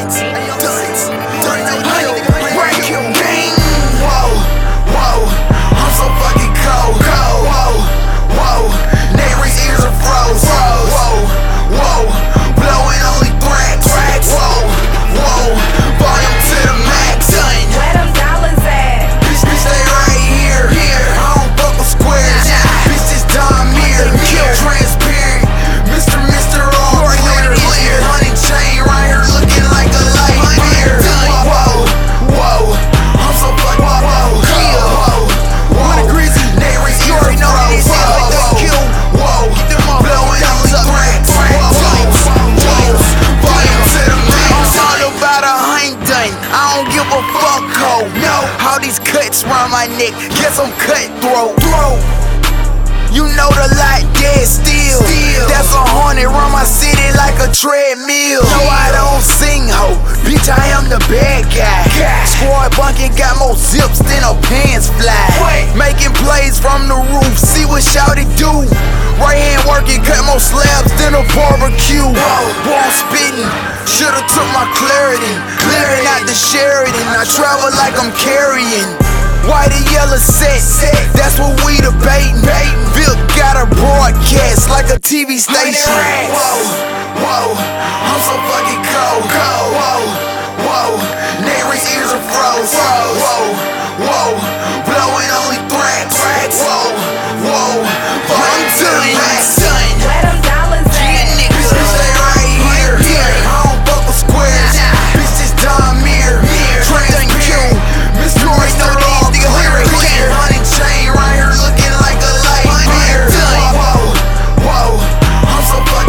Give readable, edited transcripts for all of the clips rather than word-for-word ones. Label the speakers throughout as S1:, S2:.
S1: Dunce, Rank your game. Whoa, whoa, I'm so fucking cold. Whoa, whoa, neighbors' ears are froze. Whoa, whoa, blowing only threats. Whoa, whoa, volume to the max.
S2: Where them dollars at?
S1: Bitch, stay right here. I don't fuck with squares. Bitch, this time here. Transparent, Mr. All clear. Honey chain right here looking like a light beer. Whoa, whoa, I'm so fucking whoa. What a greasy neighbors, you already know that this is like the kill. Whoa, blowing only threats. Whoa, volume to the max. I'm all about a ain't done. I don't give a fuck, ho. No, all these cuts round my neck. Guess I'm cutthroat. You know the lot dead still. That's a hornet, run my city like a treadmill. No, I don't sing, ho. Bitch, I am the bad guy. Squad bunking got more zips than a pants fly. Making plays from the roof, see what shawty do. Right hand working, cut more slabs than a barbecue. Boy, I'm spitting, should've took my clarity. Clearing out the Sheridan, I travel like I'm carrying. White and yellow set, that's what we debating. Bill got a broadcast like a TV station. Whoa, I'm so fucking cold. Whoa, neighbors' ears are froze. Whoa, blowing only threats. Whoa, volume to the max.
S2: Where them dollars at?
S1: Bitch, stay right here. I don't fuck with squares. Bitch, this time here. Transparent, Mr. All clear. Honey chain right here looking like a light beer. Whoa, I'm so fucking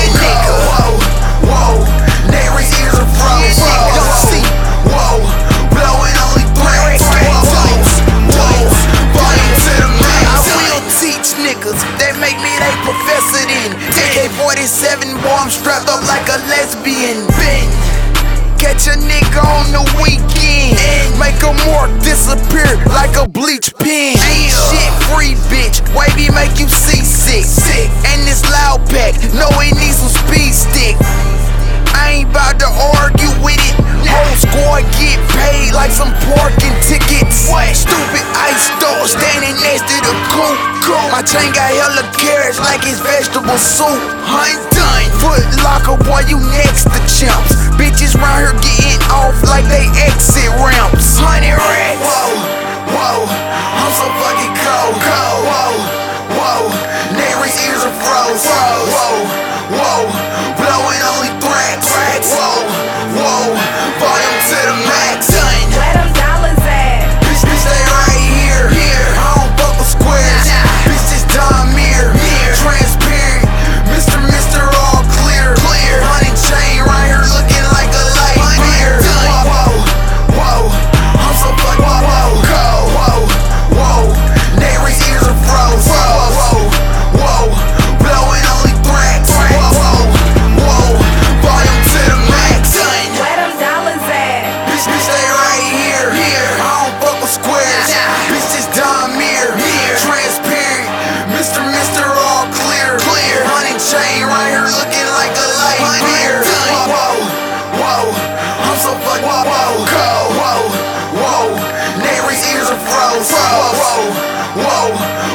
S1: whoa, neighbors' ears are froze. Whoa, blowing only threats. Whoa, volume to the max. I will teach niggas, they make me they professor then. AK-47, boy, I'm strapped up like a lesbian. Catch a nigga on the weekend, make a mark disappear like a bleach pen. Shit free, bitch, wavy make you seasick. And this loud pack, know it needs some speed stick. I ain't bout to argue with it. Whole squad get paid like some parking tickets. Stupid ice store standing next to the coupe. My chain got hella carrots like it's vegetable soup. I'm done. Foot locker, boy, you next to chumps. Bitches round here getting off like they exit ramps. 100 racks. Whoa, I'm so fucking cold. Whoa, neighbors' ears are froze. Whoa, blowing only threats. Whoa, volume to the max.
S2: Where them dollars at?
S1: Bitch, stay right here. I don't fuck with squares. Bitch, this time here. Transparent, Mr. All clear. Honey chain right here looking like a light beer. Whoa, I'm so fucking whoa, neighbors' ears are froze. Whoa, blowing only threats. Whoa, volume to the max.
S2: Where them dollars at?
S1: Bitch, stay right here. I don't fuck with squares. Bitch, this time here. Transparent, Mr. All clear. Honey chain right here looking like a light beer. Whoa, I'm so fucking whoa, neighbors' ears are froze. Whoa,